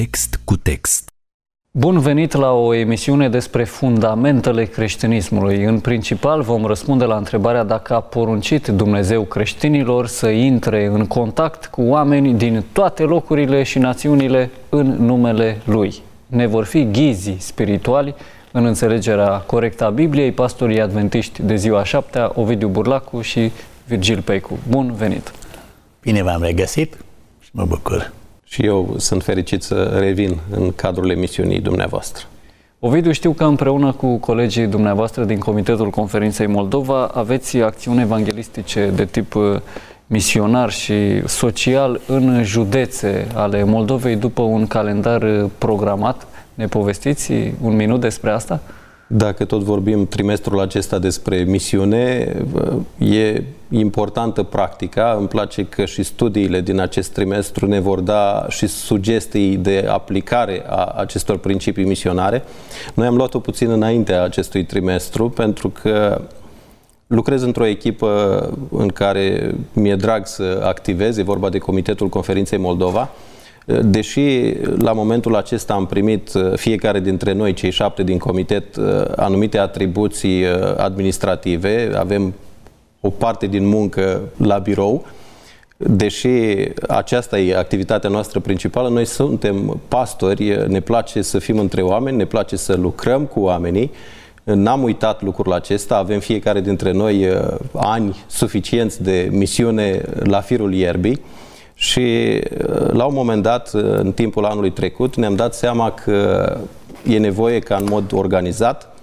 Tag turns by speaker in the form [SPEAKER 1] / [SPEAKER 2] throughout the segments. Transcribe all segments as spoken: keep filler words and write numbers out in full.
[SPEAKER 1] Text cu text.
[SPEAKER 2] Bun venit la o emisiune despre fundamentele creștinismului. În principal vom răspunde la întrebarea dacă a poruncit Dumnezeu creștinilor să intre în contact cu oameni din toate locurile și națiunile în numele Lui. Ne vor fi ghizii spirituali în înțelegerea corectă a Bibliei, pastorii adventiști de ziua a șaptea, Ovidiu Burlacu și Virgil Peicu. Bun venit!
[SPEAKER 3] Bine v-am regăsit și mă bucur.
[SPEAKER 4] Și eu sunt fericit să revin în cadrul emisiunii dumneavoastră.
[SPEAKER 2] Ovidiu, știu că împreună cu colegii dumneavoastră din Comitetul Conferinței Moldova aveți acțiuni evanghelistice de tip misionar și social în județe ale Moldovei după un calendar programat. Ne povestiți un minut despre asta?
[SPEAKER 4] Dacă tot vorbim trimestrul acesta despre misiune, e importantă practica. Îmi place că și studiile din acest trimestru ne vor da și sugestii de aplicare a acestor principii misionare. Noi am luat-o puțin înaintea acestui trimestru pentru că lucrez într-o echipă în care mi-e drag să activez, e vorba de Comitetul Conferinței Moldova. Deși la momentul acesta am primit fiecare dintre noi, cei șapte din comitet, anumite atribuții administrative, avem o parte din muncă la birou, deși aceasta e activitatea noastră principală, noi suntem pastori, ne place să fim între oameni, ne place să lucrăm cu oamenii. N-am uitat lucrul acesta, avem fiecare dintre noi ani suficienți de misiune la firul ierbii. Și la un moment dat, în timpul anului trecut, ne-am dat seama că e nevoie ca în mod organizat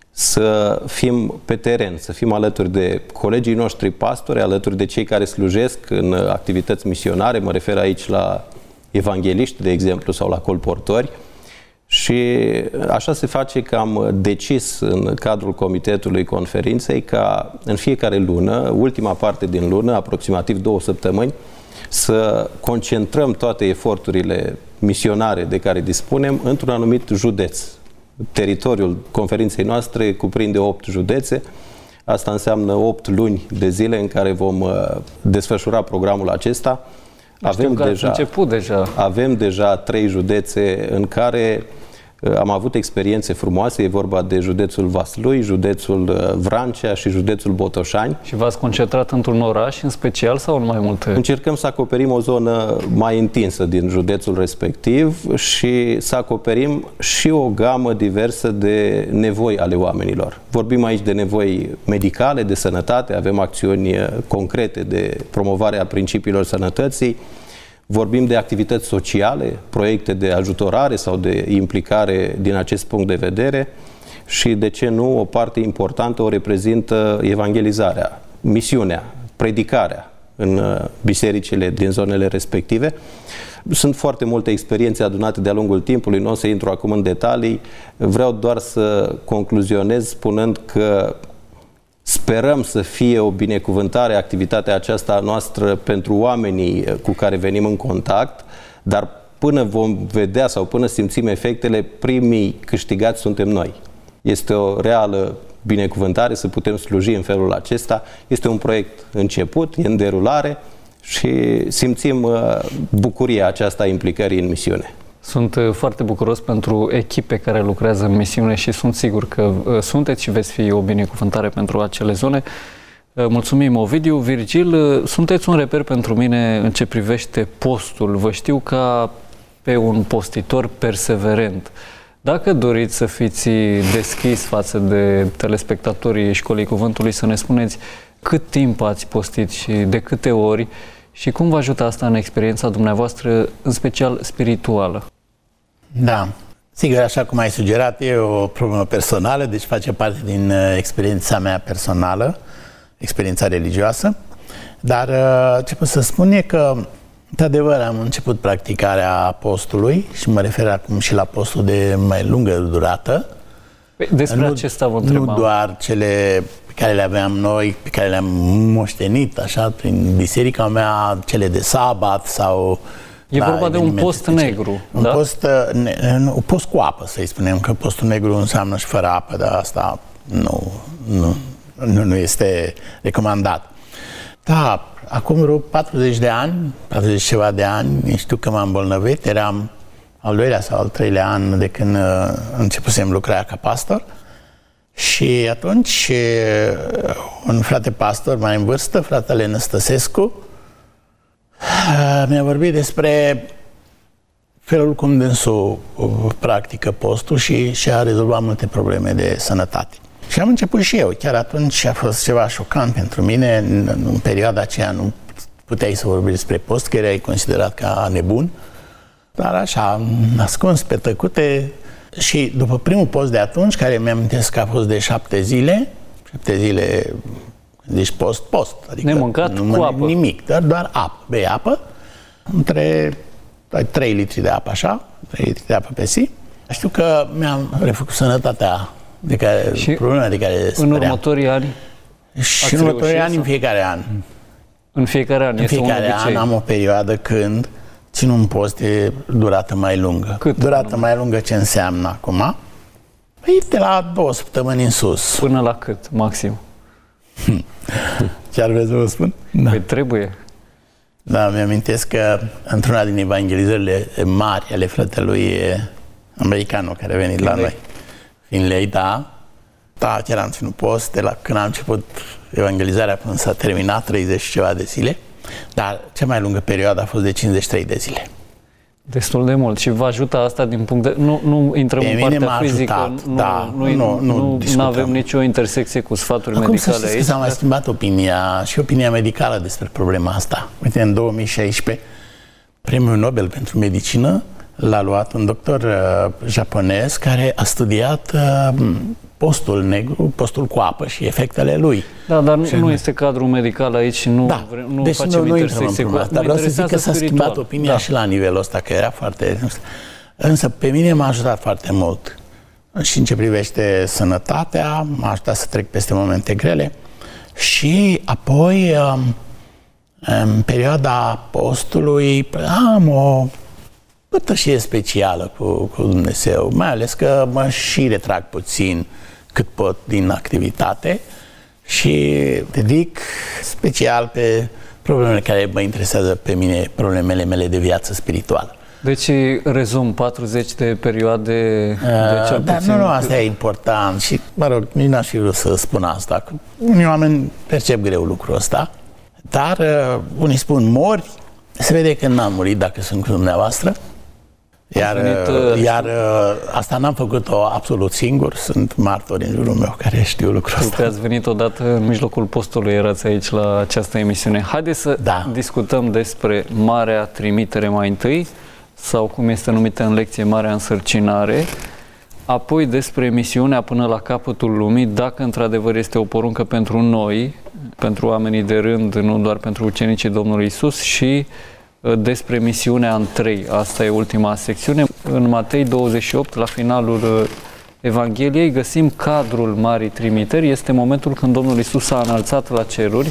[SPEAKER 4] să fim pe teren, să fim alături de colegii noștri pastori, alături de cei care slujesc în activități misionare, mă refer aici la evangheliști, de exemplu, sau la colportori. Și așa se face că am decis în cadrul Comitetului Conferinței ca în fiecare lună, ultima parte din lună, aproximativ două săptămâni, să concentrăm toate eforturile misionare de care dispunem într-un anumit județ. Teritoriul conferinței noastre cuprinde opt județe. Asta înseamnă opt luni de zile în care vom desfășura programul acesta.
[SPEAKER 2] Avem deja, început deja.
[SPEAKER 4] Avem deja trei județe în care am avut experiențe frumoase, e vorba de județul Vaslui, județul Vrancea și județul Botoșani.
[SPEAKER 2] Și v-ați concentrat într-un oraș în special sau în mai multe?
[SPEAKER 4] Încercăm să acoperim o zonă mai întinsă din județul respectiv și să acoperim și o gamă diversă de nevoi ale oamenilor. Vorbim aici de nevoi medicale, de sănătate, avem acțiuni concrete de promovare a principiilor sănătății. Vorbim de activități sociale, proiecte de ajutorare sau de implicare din acest punct de vedere și, de ce nu, o parte importantă o reprezintă evangelizarea, misiunea, predicarea în bisericile din zonele respective. Sunt foarte multe experiențe adunate de-a lungul timpului, nu o să intru acum în detalii, vreau doar să concluzionez spunând că sperăm să fie o binecuvântare activitatea aceasta noastră pentru oamenii cu care venim în contact, dar până vom vedea sau până simțim efectele, primii câștigați suntem noi. Este o reală binecuvântare să putem sluji în felul acesta. Este un proiect început, e în derulare și simțim bucuria aceasta a implicării în misiune.
[SPEAKER 2] Sunt foarte bucuros pentru echipe care lucrează în misiune și sunt sigur că sunteți și veți fi o binecuvântare pentru acele zone. Mulțumim, Ovidiu. Virgil, sunteți un reper pentru mine în ce privește postul. Vă știu ca pe un postitor perseverent. Dacă doriți să fiți deschis față de telespectatorii Școlii Cuvântului, să ne spuneți cât timp ați postit și de câte ori și cum vă ajută asta în experiența dumneavoastră, în special spirituală?
[SPEAKER 3] Da, sigur, așa cum ai sugerat, e o problemă personală, deci face parte din experiența mea personală, experiența religioasă, dar ce pot să spun e că, într-adevăr, am început practicarea postului și mă refer acum și la postul de mai lungă durată.
[SPEAKER 2] Despre
[SPEAKER 3] nu,
[SPEAKER 2] acesta vă întrebam.
[SPEAKER 3] Nu doar cele pe care le aveam noi, pe care le-am moștenit, așa, prin biserica mea, cele de sabat sau...
[SPEAKER 2] E da, vorba de un post special. Negru,
[SPEAKER 3] un
[SPEAKER 2] da?
[SPEAKER 3] post, ne, un post cu apă, să-i spunem, că postul negru înseamnă și fără apă, dar asta nu, nu, nu, nu este recomandat. Da, acum vreo patruzeci de ani, patruzeci ceva de ani, știu că m-am îmbolnăvit, eram al doilea sau al treilea an de când începusem lucrarea ca pastor. Și atunci un frate pastor mai în vârstă, fratele Năstăsescu, mi-a vorbit despre felul cum dânsul practică postul și și-a rezolvat multe probleme de sănătate. Și am început și eu. Chiar atunci a fost ceva șocant pentru mine. În, în perioada aceea nu puteai să vorbești despre post, că erai considerat ca nebun. Dar așa, ascuns pe tăcute. Și după primul post de atunci, care mi-am amintesc că a fost de șapte zile, șapte zile, deci post, post. Adică
[SPEAKER 2] nemâncat,
[SPEAKER 3] nu
[SPEAKER 2] cu apă.
[SPEAKER 3] Nimic, dar doar apă. Bei apă, între trei litri de apă, așa, trei litri de apă pe zi. Știu că mi-am refăcut sănătatea de care,
[SPEAKER 2] și
[SPEAKER 3] problema de care
[SPEAKER 2] în următorii ani?
[SPEAKER 3] Și în următorii ani, în fiecare an.
[SPEAKER 2] În fiecare an
[SPEAKER 3] în
[SPEAKER 2] este
[SPEAKER 3] fiecare
[SPEAKER 2] un obicei.
[SPEAKER 3] an am o perioadă când țin un post de durată mai lungă.
[SPEAKER 2] Cât
[SPEAKER 3] durată
[SPEAKER 2] numai?
[SPEAKER 3] mai lungă ce înseamnă acum? Păi de la două săptămâni în sus.
[SPEAKER 2] Până la cât, maxim?
[SPEAKER 3] Chiar vreți să vă spun? Da.
[SPEAKER 2] Păi trebuie.
[SPEAKER 3] Da, mi-amintesc că într-una din evangelizările mari ale fratelui americanul care a venit Finlay. la noi, Finlay, da, da, chiar am ținut post de la când am început evangelizarea până s-a terminat, treizeci și ceva de zile, dar cea mai lungă perioadă a fost de cincizeci și trei de zile.
[SPEAKER 2] Destul de mult. Și vă ajută asta din punct de... Nu, nu intrăm
[SPEAKER 3] Pe
[SPEAKER 2] în
[SPEAKER 3] mine
[SPEAKER 2] partea
[SPEAKER 3] m-a
[SPEAKER 2] fizică.
[SPEAKER 3] ajutat,
[SPEAKER 2] nu,
[SPEAKER 3] da,
[SPEAKER 2] nu,
[SPEAKER 3] nu, nu,
[SPEAKER 2] nu, nu avem nicio intersecție cu sfaturi
[SPEAKER 3] Acum
[SPEAKER 2] medicale
[SPEAKER 3] să știți
[SPEAKER 2] aici.
[SPEAKER 3] că s-a mai schimbat opinia și opinia medicală despre problema asta. Uite, în două mii șaisprezece, premiul Nobel pentru medicină l-a luat un doctor uh, japonez care a studiat uh, postul negru, postul cu apă și efectele lui.
[SPEAKER 2] Da, dar nu,
[SPEAKER 3] și
[SPEAKER 2] nu este cadrul medical aici și nu,
[SPEAKER 3] da.
[SPEAKER 2] vre, nu
[SPEAKER 3] deci
[SPEAKER 2] facem
[SPEAKER 3] nu, nu
[SPEAKER 2] intersecție cu...
[SPEAKER 3] asta. Vreau să zic că s-a schimbat opinia da. și la nivelul ăsta, că era foarte... Însă pe mine m-a ajutat foarte mult. Și în ce privește sănătatea, m-a ajutat să trec peste momente grele. Și apoi, în perioada postului, am o părtășie specială cu, cu Dumnezeu, mai ales că mă și retrag puțin cât pot din activitate și dedic special pe problemele care mă interesează pe mine, problemele mele de viață spirituală.
[SPEAKER 2] Deci, rezum, patruzeci de perioade de cel
[SPEAKER 3] Dar
[SPEAKER 2] puțin...
[SPEAKER 3] nu, nu, asta e important și, mă rog, nici n-aș fi vrut să spun asta. Unii oameni percep greu lucrul ăsta, dar uh, unii spun mori, se vede că n-am murit dacă sunt cu dumneavoastră. Iar, venit, uh, iar uh, asta n-am făcut-o absolut singur, sunt martori în jurul meu care știu lucrul ăsta.
[SPEAKER 2] Că ați venit odată în mijlocul postului, erați aici la această emisiune. Haideți să
[SPEAKER 3] da.
[SPEAKER 2] discutăm despre Marea Trimitere mai întâi, sau cum este numită în lecție, Marea Însărcinare, apoi despre misiunea până la capătul lumii, dacă într-adevăr este o poruncă pentru noi, pentru oamenii de rând, nu doar pentru ucenicii Domnului Isus, și despre misiunea în trei. Asta e ultima secțiune. În Matei douăzeci și opt, la finalul Evangheliei, găsim cadrul Marii Trimiteri. Este momentul când Domnul Isus s-a înălțat la ceruri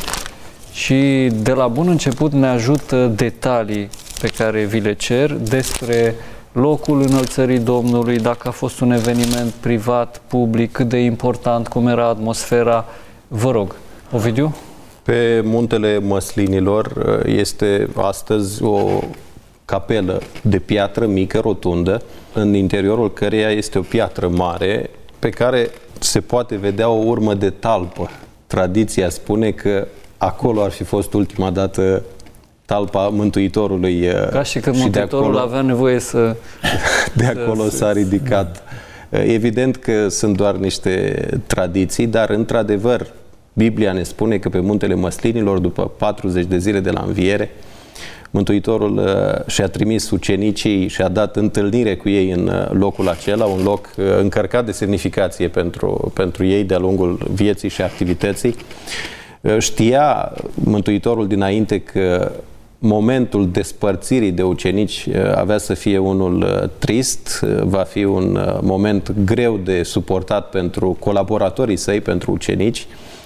[SPEAKER 2] și de la bun început ne ajută detalii pe care vi le cer despre locul înălțării Domnului, dacă a fost un eveniment privat, public, cât de important, cum era atmosfera. Vă rog, Ovidiu?
[SPEAKER 4] Pe Muntele Măslinilor este astăzi o capelă de piatră mică, rotundă, în interiorul căreia este o piatră mare pe care se poate vedea o urmă de talpă. Tradiția spune că acolo ar fi fost ultima dată talpa Mântuitorului.
[SPEAKER 2] Ca și când și Mântuitorul acolo, avea nevoie să...
[SPEAKER 4] De acolo să, s-a ridicat. Da. Evident că sunt doar niște tradiții, dar într-adevăr Biblia ne spune că pe Muntele Măslinilor, după patruzeci de zile de la înviere, Mântuitorul uh, și-a trimis ucenicii și a dat întâlnire cu ei în uh, locul acela, un loc uh, încărcat de semnificație pentru, pentru ei de-a lungul vieții și activității. Uh, știa Mântuitorul dinainte că momentul despărțirii de ucenici uh, avea să fie unul uh, trist, uh, va fi un uh, moment greu de suportat pentru colaboratorii săi, pentru ucenici,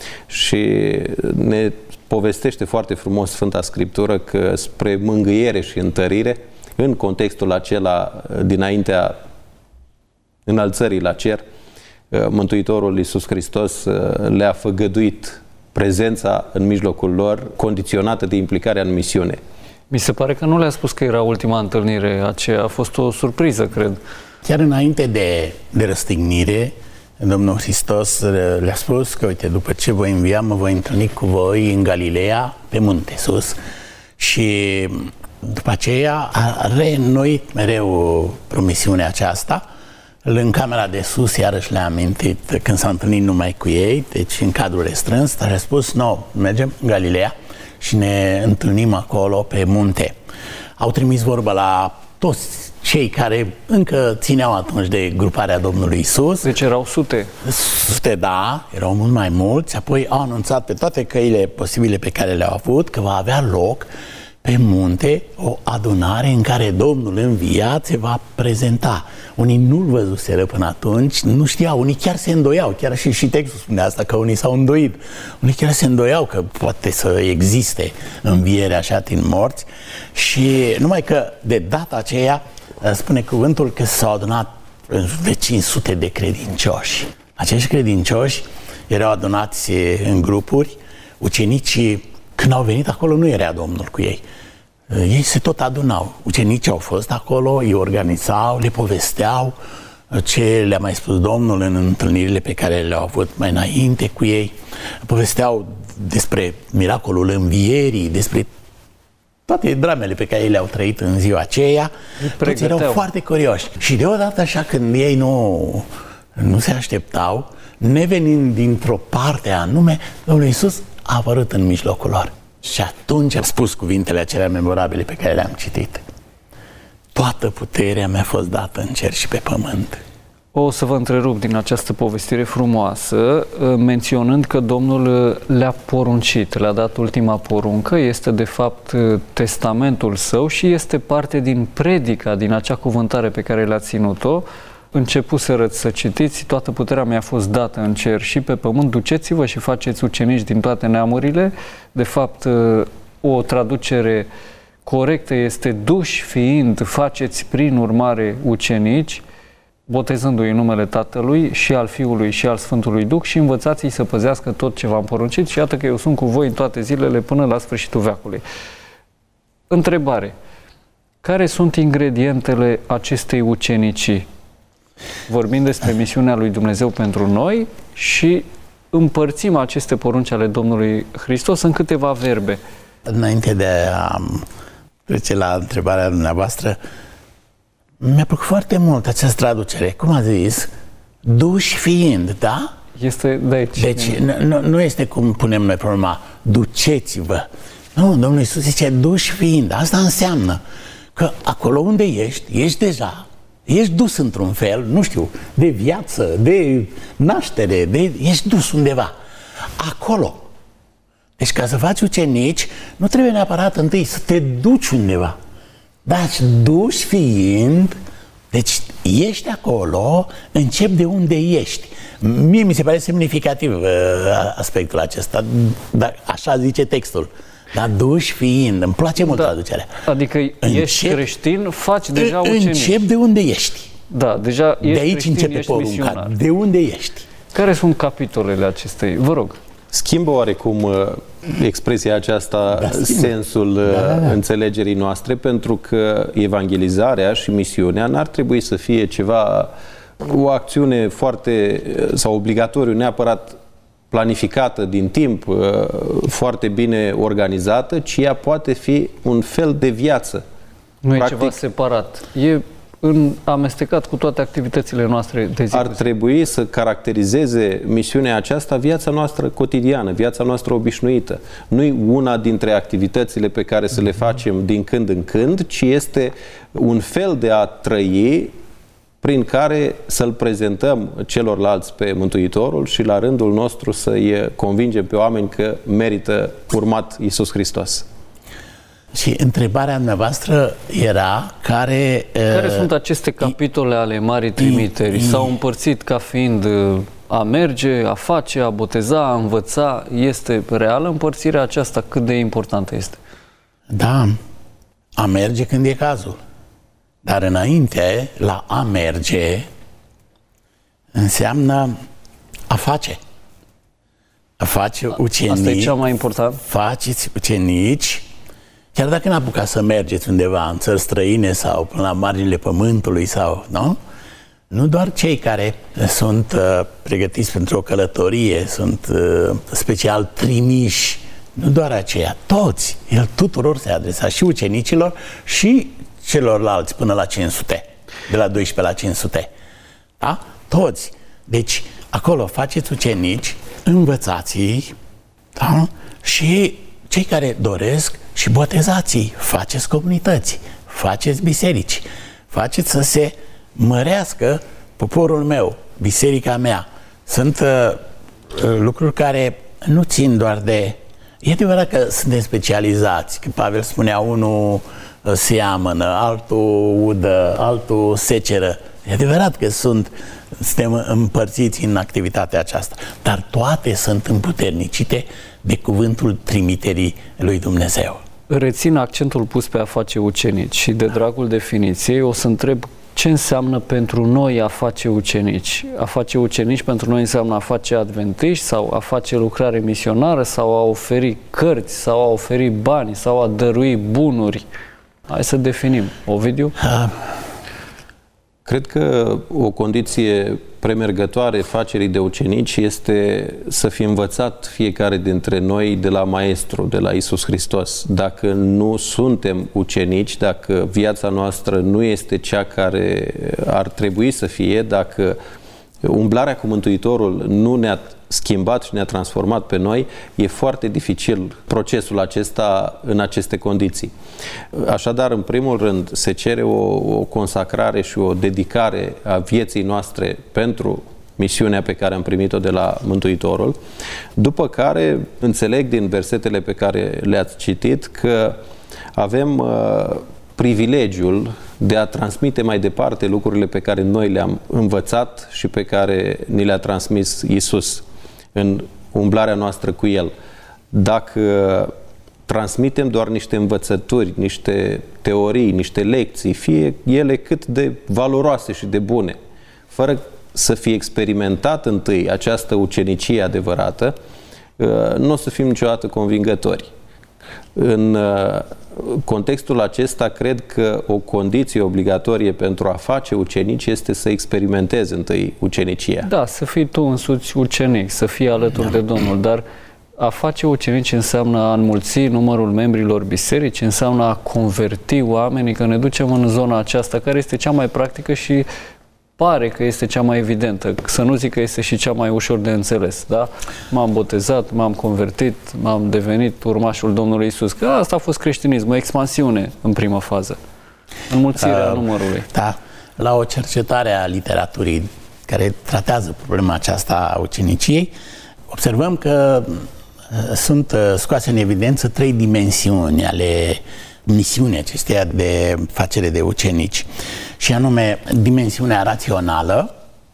[SPEAKER 4] și ne povestește foarte frumos Sfânta Scriptură că spre mângâiere și întărire, în contextul acela dinaintea înălțării la cer, Mântuitorul Iisus Hristos le-a făgăduit prezența în mijlocul lor, condiționată de implicarea în misiune.
[SPEAKER 2] Mi se pare că nu le-a spus că era ultima întâlnire aceea, a fost o surpriză, cred.
[SPEAKER 3] Chiar înainte de, de răstignire, Domnul Hristos le-a spus că, uite, după ce voi învia, mă voi întâlni cu voi în Galileea, pe munte sus, și după aceea a reînnoit mereu promisiunea aceasta. În camera de sus, iarăși le-a amintit când s-a întâlnit numai cu ei, deci în cadrul restrâns, dar a spus, nu, mergem în Galileea și ne întâlnim acolo pe munte. Au trimis vorba la toți cei care încă țineau atunci de gruparea Domnului Isus.
[SPEAKER 2] Deci erau sute.
[SPEAKER 3] Sute, da, erau mult mai mulți. Apoi au anunțat pe toate căile posibile pe care le-au avut că va avea loc pe munte o adunare în care Domnul înviat se va prezenta. Unii nu-L văzuseră până atunci, nu știau, unii chiar se îndoiau, chiar și, și textul spune asta, că unii s-au îndoit. Unii chiar se îndoiau că poate să existe învierea așa din morți și numai că de data aceea spune cuvântul că s-au adunat de cinci sute de credincioși. Acești credincioși erau adunați în grupuri, ucenicii când au venit acolo nu era Domnul cu ei. Ei se tot adunau. Ucenicii au fost acolo, îi organizau, le povesteau ce le-a mai spus Domnul în întâlnirile pe care le-au avut mai înainte cu ei. Povesteau despre miracolul învierii, despre toate dramele pe care ei le-au trăit în ziua aceea. Toți erau foarte curioși. Și deodată așa când ei nu, nu se așteptau, nevenind dintr-o parte anume, Domnul Iisus a apărut în mijlocul lor. Și atunci a spus cuvintele acelea memorabile pe care le-am citit. Toată puterea mi-a fost dată în cer și pe pământ.
[SPEAKER 2] O să vă întrerup din această povestire frumoasă, menționând că Domnul le-a poruncit, le-a dat ultima poruncă, este de fapt testamentul său și este parte din predica, din acea cuvântare pe care le-a ținut-o. Începuseră să citiți, toată puterea mi-a fost dată în cer și pe pământ, duceți-vă și faceți ucenici din toate neamurile. De fapt, o traducere corectă este duși fiind, faceți prin urmare ucenici, botezându-i în numele Tatălui și al Fiului și al Sfântului Duh și învățați-i să păzească tot ce v-am poruncit și iată că eu sunt cu voi în toate zilele până la sfârșitul veacului. Întrebare. Care sunt ingredientele acestei ucenicii? Vorbim despre misiunea lui Dumnezeu pentru noi și împărțim aceste porunci ale Domnului Hristos în câteva verbe.
[SPEAKER 3] Înainte de a trece la întrebarea dumneavoastră, mi-a plăcut foarte mult această traducere. Cum a zis? Duși fiind, da?
[SPEAKER 2] Este de aici.
[SPEAKER 3] Deci nu, nu este cum punem noi problema, duceți-vă. Nu, Domnul Iisus zice duși fiind. Asta înseamnă că acolo unde ești, ești deja, ești dus într-un fel, nu știu, de viață, de naștere, de, ești dus undeva. Acolo. Deci ca să faci ucenici, nu trebuie neapărat întâi să te duci undeva. Dar duși fiind, deci ești acolo, începi de unde ești. Mie mi se pare semnificativ uh, aspectul acesta, dar așa zice textul. Dar duși fiind, îmi place mult da. traducerea.
[SPEAKER 2] Adică încep, ești creștin, faci deja ucenici.
[SPEAKER 3] Încep de unde ești.
[SPEAKER 2] Da, deja ești
[SPEAKER 3] de aici
[SPEAKER 2] creștin,
[SPEAKER 3] începe
[SPEAKER 2] ești
[SPEAKER 3] porunca.
[SPEAKER 2] misionar.
[SPEAKER 3] De unde ești?
[SPEAKER 2] Care sunt capitolele acestei? Vă rog.
[SPEAKER 4] Schimbă oarecum uh, expresia aceasta, da, sensul uh, da, da, da. înțelegerii noastre, pentru că evangelizarea și misiunea n-ar trebui să fie ceva, o acțiune foarte, sau obligatoriu, neapărat planificată din timp, uh, foarte bine organizată, ci ea poate fi un fel de viață.
[SPEAKER 2] Nu Practic, e ceva separat. E în amestecat cu toate activitățile noastre de zi.
[SPEAKER 4] Ar trebui să caracterizeze misiunea aceasta viața noastră cotidiană, viața noastră obișnuită. Nu-i una dintre activitățile pe care să le facem din când în când, ci este un fel de a trăi prin care să-L prezentăm celorlalți pe Mântuitorul și la rândul nostru să-i convingem pe oameni că merită urmat Iisus Hristos.
[SPEAKER 3] Și întrebarea dumneavoastră era care...
[SPEAKER 2] Care uh, sunt aceste capitole ale Marii Trimiteri? S-au împărțit ca fiind a merge, a face, a boteza, a învăța. Este reală împărțirea aceasta? Cât de importantă este?
[SPEAKER 3] Da, a merge când e cazul. Dar înainte, la a merge înseamnă a face. A face ucenici.
[SPEAKER 2] Asta e cea mai important.
[SPEAKER 3] Faceți ucenici. chiar dacă n-apucați să mergeți undeva în țări străine sau până la marginile pământului sau, nu? Nu doar cei care sunt uh, pregătiți pentru o călătorie, sunt uh, special trimiși, nu doar aceia, toți, el tuturor se adresa, și ucenicilor și celorlalți până la cinci sute, de la doisprezece la cinci sute. Da? Toți. Deci, acolo faceți ucenici, învățați-i, da? Și cei care doresc și botezați-i, faceți comunități, faceți biserici, faceți să se mărească poporul meu, biserica mea. Sunt uh, lucruri care nu țin doar de... E adevărat că suntem specializați, că Pavel spunea, unul seamănă, altul udă, altul seceră. E adevărat că sunt, suntem împărțiți în activitatea aceasta, dar toate sunt împuternicite de cuvântul trimiterii lui Dumnezeu.
[SPEAKER 2] Rețin accentul pus pe a face ucenici și de dragul definiției o să întreb ce înseamnă pentru noi a face ucenici. A face ucenici pentru noi înseamnă a face adventiști sau a face lucrare misionară sau a oferi cărți sau a oferi bani sau a dărui bunuri. Hai să definim. Ovidiu? Ha.
[SPEAKER 4] Cred că o condiție premergătoare facerii de ucenici este să fie învățat fiecare dintre noi de la Maestru, de la Iisus Hristos. Dacă nu suntem ucenici, dacă viața noastră nu este cea care ar trebui să fie, dacă umblarea cu Mântuitorul nu ne-a schimbat și ne-a transformat pe noi, e foarte dificil procesul acesta în aceste condiții. Așadar, în primul rând, se cere o, o consacrare și o dedicare a vieții noastre pentru misiunea pe care am primit-o de la Mântuitorul, după care înțeleg din versetele pe care le-ați citit că avem uh, privilegiul de a transmite mai departe lucrurile pe care noi le-am învățat și pe care ni le-a transmis Iisus în umblarea noastră cu El. Dacă transmitem doar niște învățături, niște teorii, niște lecții, fie ele cât de valoroase și de bune, fără să fie experimentat întâi această ucenicie adevărată, nu o să fim niciodată convingători. În contextul acesta, cred că o condiție obligatorie pentru a face ucenici este să experimentezi întâi ucenicia.
[SPEAKER 2] Da, să fii tu însuți ucenic, să fii alături de Domnul, dar a face ucenici înseamnă a înmulți numărul membrilor bisericii, înseamnă a converti oamenii, că ne ducem în zona aceasta, care este cea mai practică și pare că este cea mai evidentă, să nu zic că este și cea mai ușor de înțeles, da? M-am botezat, m-am convertit, m-am devenit urmașul Domnului Iisus, că asta a fost creștinism, o expansiune în primă fază, înmulțirea uh, numărului.
[SPEAKER 3] Da, la o cercetare a literaturii care tratează problema aceasta a uceniciei, observăm că sunt scoase în evidență trei dimensiuni ale misiunii acesteia de facere de ucenici, și anume dimensiunea rațională,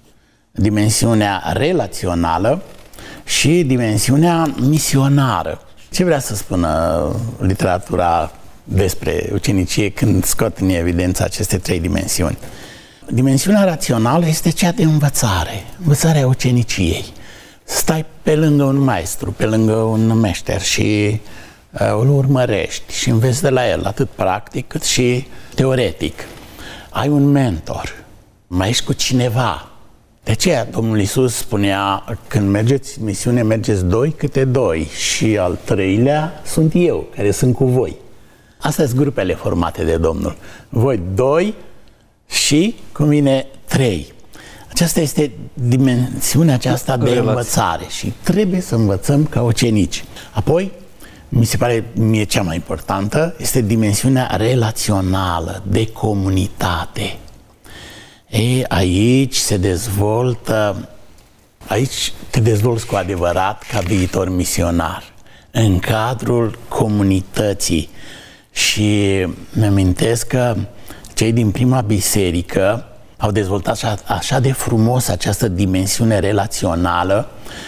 [SPEAKER 3] dimensiunea relațională și dimensiunea misionară. Ce vrea să spună literatura despre ucenicie când scot în evidență aceste trei dimensiuni? Dimensiunea rațională este cea de învățare, învățarea uceniciei. Stai pe lângă un maestru, pe lângă un meșter și uh, îl urmărești și înveți de la el, atât practic cât și teoretic. Ai un mentor, mai ești cu cineva. De aceea Domnul Iisus spunea, când mergeți în misiune, mergeți doi câte doi și al treilea sunt eu, care sunt cu voi. Astea sunt grupele formate de Domnul. Voi doi și cu mine trei. Aceasta este dimensiunea aceasta de învățare și trebuie să învățăm ca ucenici. Apoi, mi se pare mie cea mai importantă, este dimensiunea relațională, de comunitate. Ei, aici se dezvoltă, aici te dezvolți cu adevărat ca viitor misionar, în cadrul comunității. Și mi-amintesc că cei din prima biserică au dezvoltat așa, așa de frumos această dimensiune relațională,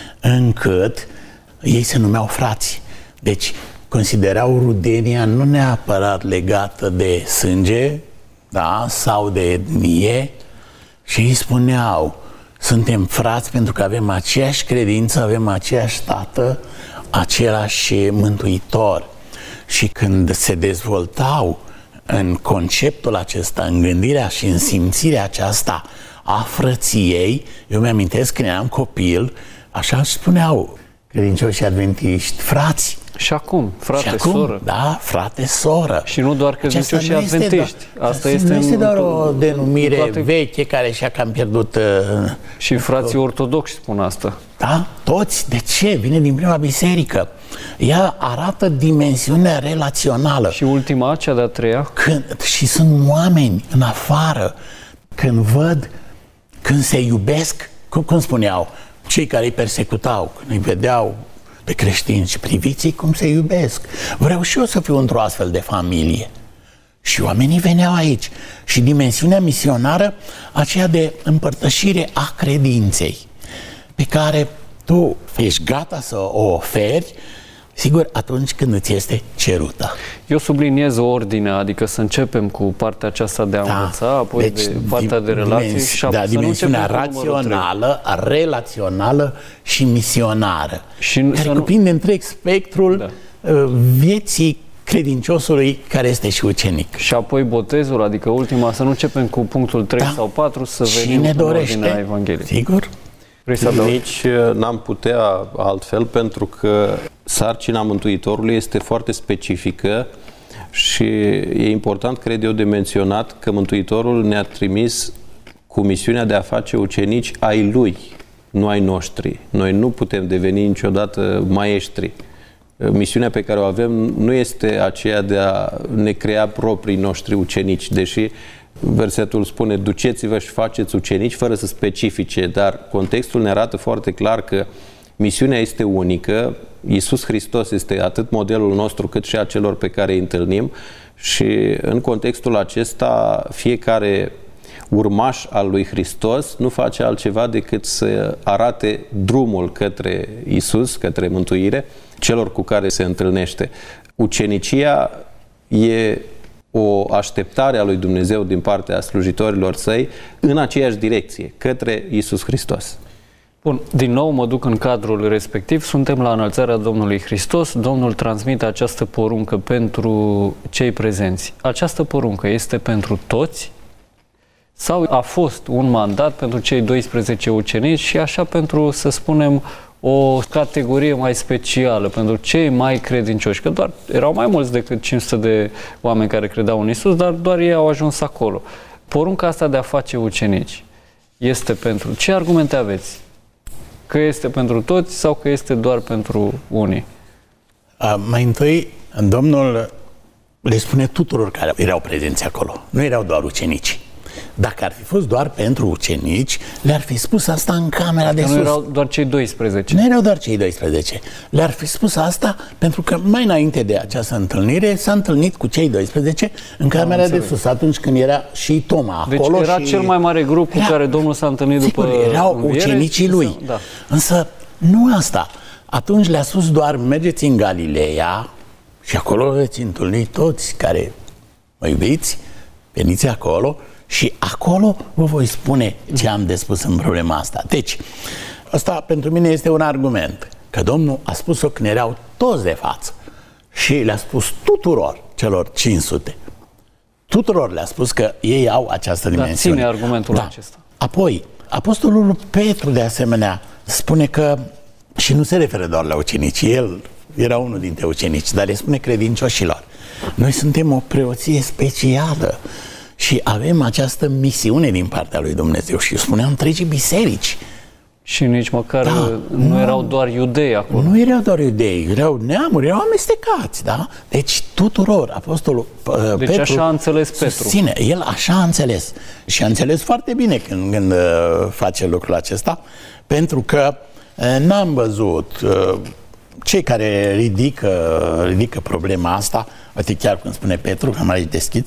[SPEAKER 3] încât ei se numeau frați. Deci considerau rudenia nu neapărat legată de sânge, da, sau de etnie, și îi spuneau, suntem frați pentru că avem aceeași credință, avem aceeași tată, același mântuitor. Și când se dezvoltau în conceptul acesta, în gândirea și în simțirea aceasta a frăției, eu mi-amintesc când eram copil, așa spuneau credincioșii adventiști, frați.
[SPEAKER 2] Și acum, frate,
[SPEAKER 3] și acum,
[SPEAKER 2] soră.
[SPEAKER 3] Da, frate, soră.
[SPEAKER 2] Și nu doar credincioșii adventiști.
[SPEAKER 3] Doar,
[SPEAKER 2] Asta
[SPEAKER 3] nu
[SPEAKER 2] este
[SPEAKER 3] este
[SPEAKER 2] în,
[SPEAKER 3] doar o denumire
[SPEAKER 2] toate...
[SPEAKER 3] veche care și-a cam pierdut... Uh,
[SPEAKER 2] și frații ortodoxi spun asta.
[SPEAKER 3] Da? Toți. De ce? Vine din prima biserică. Ea arată dimensiunea relațională.
[SPEAKER 2] Și ultima, cea de-a treia?
[SPEAKER 3] Când, și sunt oameni în afară, când văd, când se iubesc, cum, cum spuneau, cei care îi persecutau, când îi vedeau pe creștini și priviți cum se iubesc. Vreau și eu să fiu într-o astfel de familie. Și oamenii veneau aici. Și dimensiunea misionară, aceea de împărtășire a credinței, pe care tu ești gata să o oferi, sigur, atunci când îți este cerută.
[SPEAKER 2] Eu subliniez ordinea, adică să începem cu partea aceasta de a
[SPEAKER 3] da.
[SPEAKER 2] învăța, apoi deci, de partea de relații și
[SPEAKER 3] da,
[SPEAKER 2] să
[SPEAKER 3] dimensiunea rațională, relațională și misionară. Și care nu... cuprinde întreg spectrul da. vieții credinciosului care este și ucenic.
[SPEAKER 2] Și apoi botezul, adică ultima, să nu începem cu punctul trei da. sau patru, să venim
[SPEAKER 3] Cine
[SPEAKER 2] în
[SPEAKER 3] dorește,
[SPEAKER 2] ordinea Evangheliei.
[SPEAKER 3] Sigur.
[SPEAKER 4] Nici n-am putea altfel, pentru că sarcina Mântuitorului este foarte specifică și e important, cred eu, de menționat că Mântuitorul ne-a trimis cu misiunea de a face ucenici ai Lui, nu ai noștri. Noi nu putem deveni niciodată maestri. Misiunea pe care o avem nu este aceea de a ne crea proprii noștri ucenici, deși versetul spune, duceți-vă și faceți ucenici, fără să specifice, dar contextul ne arată foarte clar că misiunea este unică, Iisus Hristos este atât modelul nostru cât și a celor pe care îi întâlnim și în contextul acesta fiecare urmaș al lui Hristos nu face altceva decât să arate drumul către Iisus, către mântuire, celor cu care se întâlnește. Ucenicia e o așteptare a lui Dumnezeu din partea slujitorilor săi în aceeași direcție, către Iisus Hristos.
[SPEAKER 2] Bun, din nou mă duc în cadrul respectiv, suntem la înălțarea Domnului Hristos, Domnul transmite această poruncă pentru cei prezenți. Această poruncă este pentru toți sau a fost un mandat pentru cei doisprezece ucenici și așa pentru, să spunem, o categorie mai specială, pentru cei mai credincioși, că doar erau mai mulți decât cinci sute de oameni care credeau în Iisus, dar doar ei au ajuns acolo. Porunca asta de a face ucenici este pentru... Ce argumente aveți? Că este pentru toți sau că este doar pentru unii?
[SPEAKER 3] A, mai întâi, Domnul le spune tuturor care erau prezenți acolo. Nu erau doar ucenici. Dacă ar fi fost doar pentru ucenici, le-ar fi spus asta în camera de
[SPEAKER 2] că
[SPEAKER 3] sus.
[SPEAKER 2] Nu erau doar cei doisprezece.
[SPEAKER 3] Nu erau doar cei doisprezece. Le-ar fi spus asta pentru că mai înainte de această întâlnire s-a întâlnit cu cei doisprezece în camera de sus, atunci când era și Toma
[SPEAKER 2] deci
[SPEAKER 3] acolo.
[SPEAKER 2] Deci era
[SPEAKER 3] și...
[SPEAKER 2] cel mai mare grup cu
[SPEAKER 3] era...
[SPEAKER 2] care Domnul s-a întâlnit
[SPEAKER 3] Sigur,
[SPEAKER 2] după
[SPEAKER 3] erau
[SPEAKER 2] înviere,
[SPEAKER 3] ucenicii lui.
[SPEAKER 2] Da.
[SPEAKER 3] Însă nu asta. Atunci le-a spus doar mergeți în Galileea și acolo veți întâlni toți care mă iubiți, veniți acolo și acolo vă voi spune ce am de spus în problema asta. Deci, asta pentru mine este un argument, că Domnul a spus-o când erau toți de față și le-a spus tuturor celor cinci sute. Tuturor le-a spus că ei au această dimensiune.
[SPEAKER 2] Da, ține argumentul
[SPEAKER 3] da.
[SPEAKER 2] acesta.
[SPEAKER 3] Apoi, apostolul Petru, de asemenea, spune că, și nu se referă doar la ucenici, el era unul dintre ucenici, dar le spune credincioșilor, noi suntem o preoție specială și avem această misiune din partea lui Dumnezeu și spuneam întregii biserici.
[SPEAKER 2] Și nici măcar da, nu, nu erau doar iudei acolo.
[SPEAKER 3] Nu erau doar iudei, erau neamuri, erau amestecați, da? Deci tuturor, apostolul uh,
[SPEAKER 2] deci
[SPEAKER 3] Petru...
[SPEAKER 2] așa a înțeles Petru.
[SPEAKER 3] Susține, el așa a înțeles. Și a înțeles foarte bine când, când uh, face lucrul acesta, pentru că uh, n-am văzut... Uh, cei care ridică, ridică problema asta, uite chiar când spune Petru, că am aici deschis,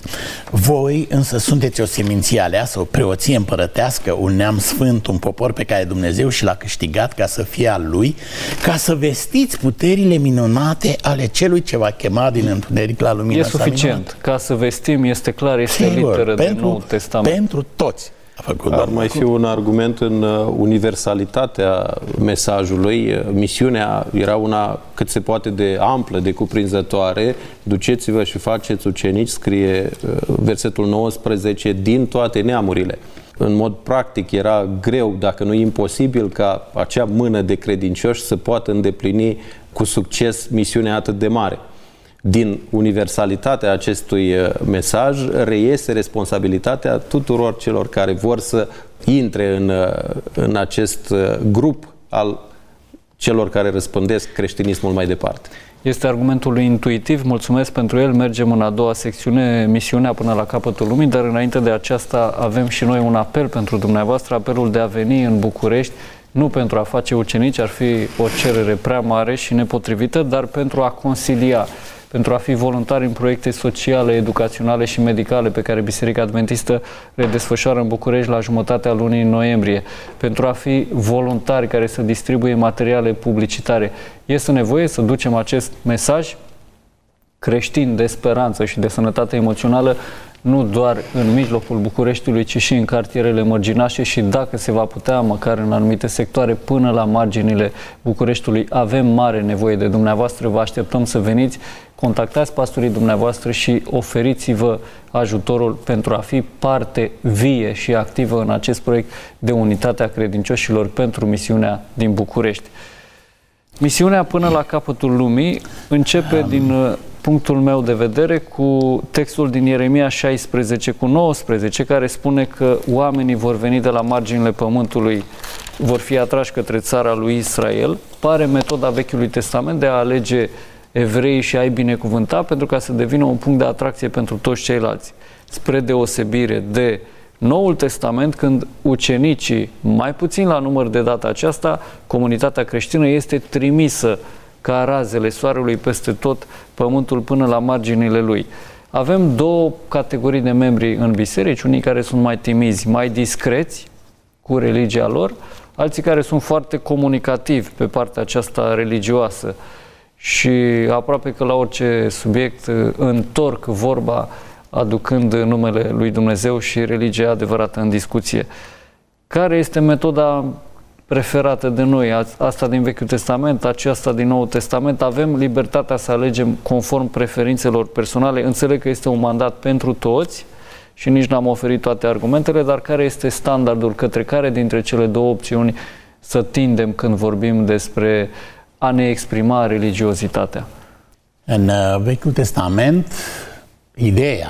[SPEAKER 3] voi însă sunteți o seminție aleasă, o preoție împărătească, un neam sfânt, un popor pe care Dumnezeu și l-a câștigat ca să fie al lui, ca să vestiți puterile minunate ale celui ce va chema din întuneric la lumină.
[SPEAKER 2] E suficient. Ca să vestim, este clar, este
[SPEAKER 3] Sigur,
[SPEAKER 2] literă
[SPEAKER 3] pentru,
[SPEAKER 2] de Nou Testament.
[SPEAKER 3] Pentru toți. a făcut.
[SPEAKER 4] Ar mai fi un argument în universalitatea mesajului. Misiunea era una cât se poate de amplă, de cuprinzătoare. Duceți-vă și faceți ucenici, scrie versetul nouăsprezece, din toate neamurile. În mod practic era greu, dacă nu imposibil, ca acea mână de credincioși să poată îndeplini cu succes misiunea atât de mare. Din universalitatea acestui mesaj reiese responsabilitatea tuturor celor care vor să intre în, în acest grup al celor care răspândesc creștinismul mai departe.
[SPEAKER 2] Este argumentul lui intuitiv, mulțumesc pentru el, mergem în a doua secțiune, misiunea până la capătul lumii, dar înainte de aceasta avem și noi un apel pentru dumneavoastră, apelul de a veni în București, nu pentru a face ucenici, ar fi o cerere prea mare și nepotrivită, dar pentru a consilia, pentru a fi voluntari în proiecte sociale, educaționale și medicale pe care Biserica Adventistă le desfășoară în București la jumătatea lunii noiembrie, pentru a fi voluntari care să distribuie materiale publicitare. Este nevoie să ducem acest mesaj creștin de speranță și de sănătate emoțională nu doar în mijlocul Bucureștiului, ci și în cartierele mărginașe și, dacă se va putea, măcar în anumite sectoare, până la marginile Bucureștiului. Avem mare nevoie de dumneavoastră, vă așteptăm să veniți, contactați pastorii dumneavoastră și oferiți-vă ajutorul pentru a fi parte vie și activă în acest proiect de unitate a credincioșilor pentru misiunea din București. Misiunea până la capătul lumii începe din punctul meu de vedere cu textul din Ieremia șaisprezece cu nouăsprezece, care spune că oamenii vor veni de la marginile pământului, vor fi atrași către țara lui Israel. Pare metoda Vechiului Testament de a alege evreii și a-i binecuvânta pentru ca să devină un punct de atracție pentru toți ceilalți. Spre deosebire de Noul Testament, când ucenicii, mai puțin la număr de data aceasta, comunitatea creștină este trimisă ca razele soarelui peste tot pământul până la marginile lui. Avem două categorii de membri în biserici, unii care sunt mai timizi, mai discreți cu religia lor, alții care sunt foarte comunicativi pe partea aceasta religioasă și aproape că la orice subiect întorc vorba aducând numele lui Dumnezeu și religia adevărată în discuție. Care este metoda preferată de noi? Asta din Vechiul Testament, aceasta din Noul Testament. Avem libertatea să alegem conform preferințelor personale. Înțeleg că este un mandat pentru toți și nici n-am oferit toate argumentele, dar care este standardul către care dintre cele două opțiuni să tindem când vorbim despre a ne exprima religiozitatea?
[SPEAKER 3] În Vechiul Testament, ideea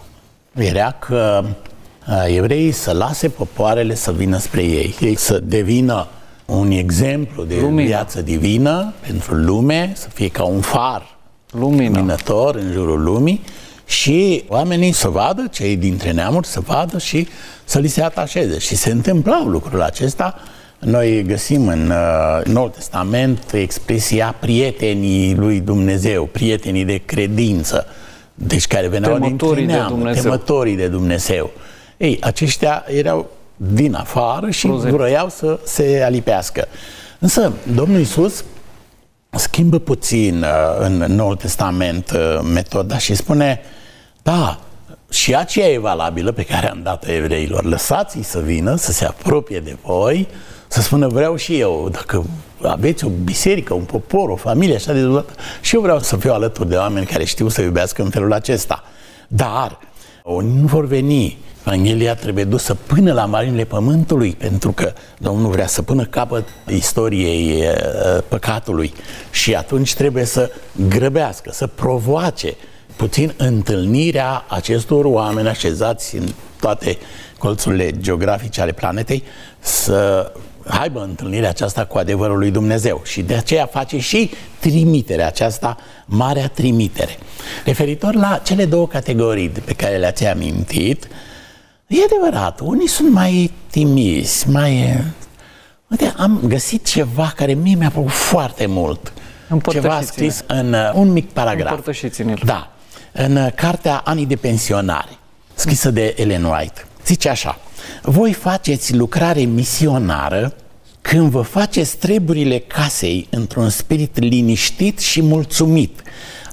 [SPEAKER 3] era că evreii să lase popoarele să vină spre ei, ei să devină un exemplu de Lumina. Viață divină pentru lume, să fie ca un far
[SPEAKER 2] Lumina.
[SPEAKER 3] luminător în jurul lumii și oamenii să vadă, cei dintre neamuri să vadă și să li se atașeze. Și se întâmplau lucrul acesta. Noi găsim în uh, Noul Testament expresia prietenii lui Dumnezeu, prietenii de credință, deci care veneau dintre neamuri, temătorii de Dumnezeu. Ei, aceștia erau din afară și Proze. vroiau să se alipească. Însă, Domnul Iisus schimbă puțin uh, în Noul Testament uh, metoda și spune, da, și aceea e valabilă pe care am dat-o evreilor. Lăsați-i să vină, să se apropie de voi, să spună, vreau și eu, dacă aveți o biserică, un popor, o familie așa de dezvoltată, și eu vreau să fiu alături de oameni care știu să iubească în felul acesta. Dar unii nu vor veni. Evanghelia trebuie dusă până la marinile pământului, pentru că Domnul vrea să pună capăt istoriei păcatului și atunci trebuie să grăbească, să provoace puțin întâlnirea acestor oameni așezați în toate colțurile geografice ale planetei, să aibă întâlnirea aceasta cu adevărul lui Dumnezeu. Și de aceea face și trimiterea aceasta, marea trimitere. Referitor la cele două categorii pe care le-ați amintit, e adevărat, unii sunt mai timizi, mai... Uite, am găsit ceva care mie mi-a plăcut foarte mult. Ceva scris în uh, un mic paragraf.
[SPEAKER 2] Împărtășiți-ne-l.
[SPEAKER 3] Da. În uh, cartea Anii de pensionare, scrisă de Ellen White. Zice așa: voi faceți lucrare misionară când vă faceți treburile casei într-un spirit liniștit și mulțumit,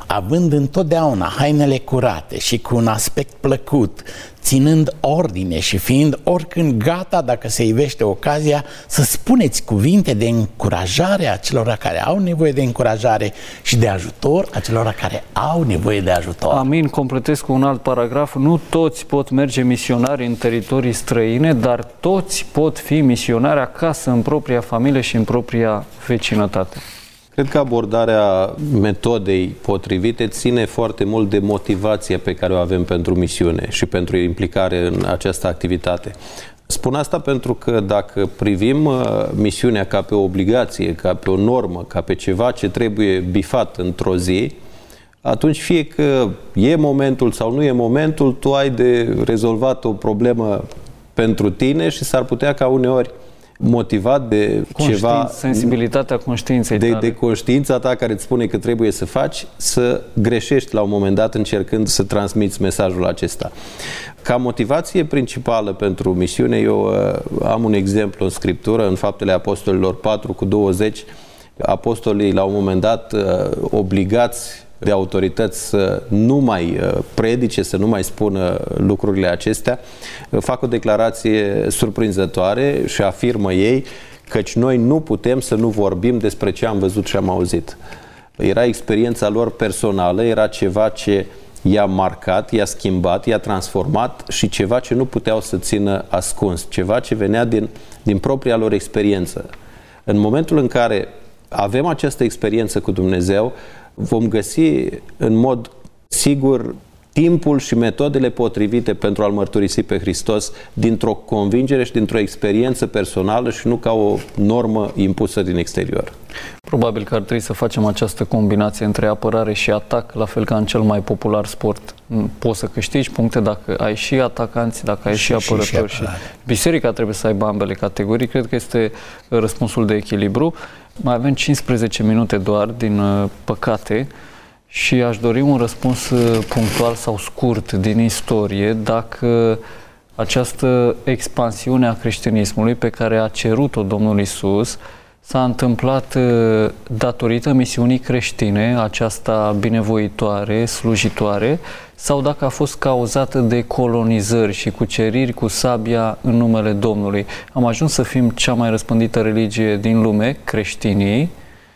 [SPEAKER 3] având întotdeauna hainele curate și cu un aspect plăcut, ținând ordine și fiind oricând gata, dacă se ivește ocazia, să spuneți cuvinte de încurajare a celor care au nevoie de încurajare și de ajutor a celor care au nevoie de ajutor.
[SPEAKER 2] Amin, completez cu un alt paragraf. Nu toți pot merge misionari în teritorii străine, dar toți pot fi misionari acasă, în propria familie și în propria vecinătate.
[SPEAKER 4] Cred că abordarea metodei potrivite ține foarte mult de motivația pe care o avem pentru misiune și pentru implicare în această activitate. Spun asta pentru că dacă privim misiunea ca pe o obligație, ca pe o normă, ca pe ceva ce trebuie bifat într-o zi, atunci fie că e momentul sau nu e momentul, tu ai de rezolvat o problemă pentru tine și s-ar putea ca uneori, motivat de
[SPEAKER 2] Conștiinț,
[SPEAKER 4] ceva,
[SPEAKER 2] sensibilitatea conștiinței
[SPEAKER 4] de,
[SPEAKER 2] tale.
[SPEAKER 4] de conștiința ta care îți spune că trebuie să faci, să greșești la un moment dat încercând să transmiți mesajul acesta. Ca motivație principală pentru misiune, eu uh, am un exemplu în Scriptură, în Faptele Apostolilor patru cu douăzeci, apostolii la un moment dat uh, obligați de autorități să nu mai predice, să nu mai spună lucrurile acestea, fac o declarație surprinzătoare și afirmă ei căci noi nu putem să nu vorbim despre ce am văzut și am auzit. Era experiența lor personală, era ceva ce i-a marcat, i-a schimbat, i-a transformat și ceva ce nu puteau să țină ascuns, ceva ce venea din, din propria lor experiență. În momentul în care avem această experiență cu Dumnezeu, vom găsi în mod sigur timpul și metodele potrivite pentru a-L mărturisi pe Hristos dintr-o convingere și dintr-o experiență personală și nu ca o normă impusă din exterior.
[SPEAKER 2] Probabil că ar trebui să facem această combinație între apărare și atac, la fel ca în cel mai popular sport. Poți să câștigi puncte dacă ai și atacanți, dacă ai și, și apărători. Și, și biserica trebuie să aibă ambele categorii. Cred că este răspunsul de echilibru. Mai avem cincisprezece minute doar, din păcate, și aș dori un răspuns punctual sau scurt din istorie dacă această expansiune a creștinismului pe care a cerut-o Domnul Iisus s-a întâmplat datorită misiunii creștine, aceasta binevoitoare, slujitoare, sau dacă a fost cauzată de colonizări și cuceriri cu sabia în numele Domnului. Am ajuns să fim cea mai răspândită religie din lume, creștinii.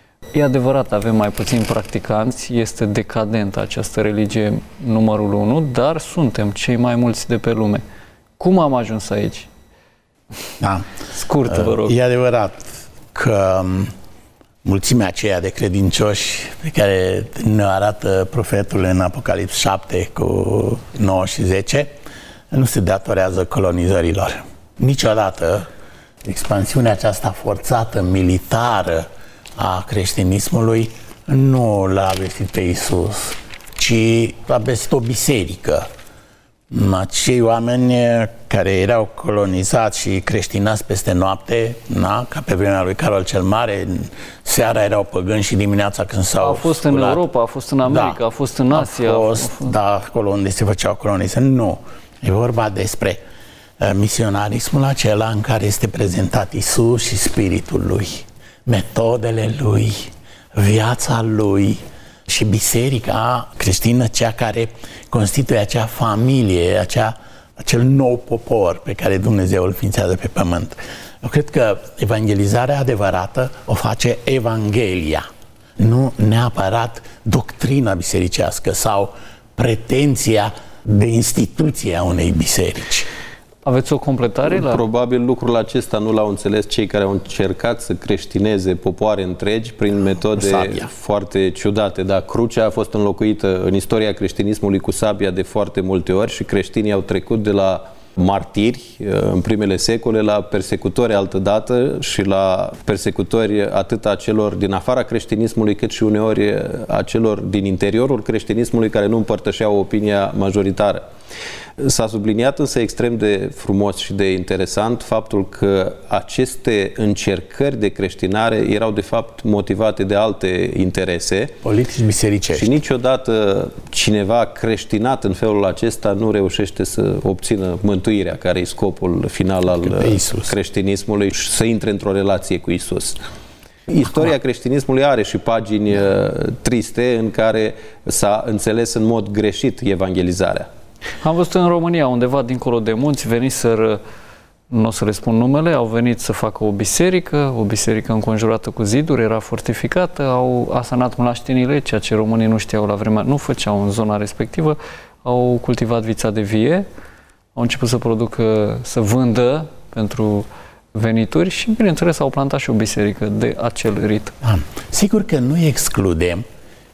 [SPEAKER 2] E adevărat, avem mai puțini practicanți, este decadentă această religie numărul unu, dar suntem cei mai mulți de pe lume. Cum am ajuns aici?
[SPEAKER 3] Da.
[SPEAKER 2] Scurt, vă rog.
[SPEAKER 3] E adevărat că mulțimea aceea de credincioși pe care ne arată profetul în Apocalips șapte cu nouă și zece nu se datorează colonizărilor. Niciodată expansiunea aceasta forțată, militară a creștinismului nu l-a vestit pe Iisus, ci l-a vestit o biserică. Acei oameni care erau colonizați și creștinați peste noapte, na, ca pe vremea lui Carol cel Mare, seara erau păgâni și dimineața când s-au
[SPEAKER 2] A fost
[SPEAKER 3] sculat,
[SPEAKER 2] în Europa, a fost în America, da, a fost în Asia.
[SPEAKER 3] A fost, a fost, da, acolo unde se făceau colonizări. Nu. E vorba despre uh, misionarismul acela în care este prezentat Iisus și Spiritul Lui, metodele Lui, viața Lui, și biserica creștină, cea care constituie acea familie, acea, acel nou popor pe care Dumnezeu îl ființează pe pământ. Eu cred că evangelizarea adevărată o face Evanghelia, nu neapărat doctrina bisericească sau pretenția de instituție a unei biserici.
[SPEAKER 2] Aveți o completare? La...
[SPEAKER 4] Probabil lucrul acesta nu l-au înțeles cei care au încercat să creștineze popoare întregi prin metode sabia. Foarte ciudate. Da, crucea a fost înlocuită în istoria creștinismului cu sabia de foarte multe ori și creștinii au trecut de la martiri în primele secole la persecutori altădată și la persecutori atât a celor din afara creștinismului cât și uneori a celor din interiorul creștinismului care nu împărtășeau opinia majoritară. S-a subliniat însă extrem de frumos și de interesant faptul că aceste încercări de creștinare erau de fapt motivate de alte interese. Politici bisericești. Și niciodată cineva creștinat în felul acesta nu reușește să obțină mântuirea, care e scopul final al creștinismului, și să intre într-o relație cu Isus. Istoria
[SPEAKER 3] Acum,
[SPEAKER 4] creștinismului are și pagini uh, triste în care s-a înțeles în mod greșit evangelizarea.
[SPEAKER 2] Am văzut în România, undeva dincolo de munți, veniseră, nu o să le spun numele, au venit să facă o biserică, o biserică înconjurată cu ziduri, era fortificată, au asanat mlaștinile, ceea ce românii nu știau la vremea, nu făceau în zona respectivă, au cultivat vița de vie, au început să producă, să vândă pentru venituri și, bineînțeles, au plantat și o biserică de acel rit.
[SPEAKER 3] Da. Sigur că nu excludem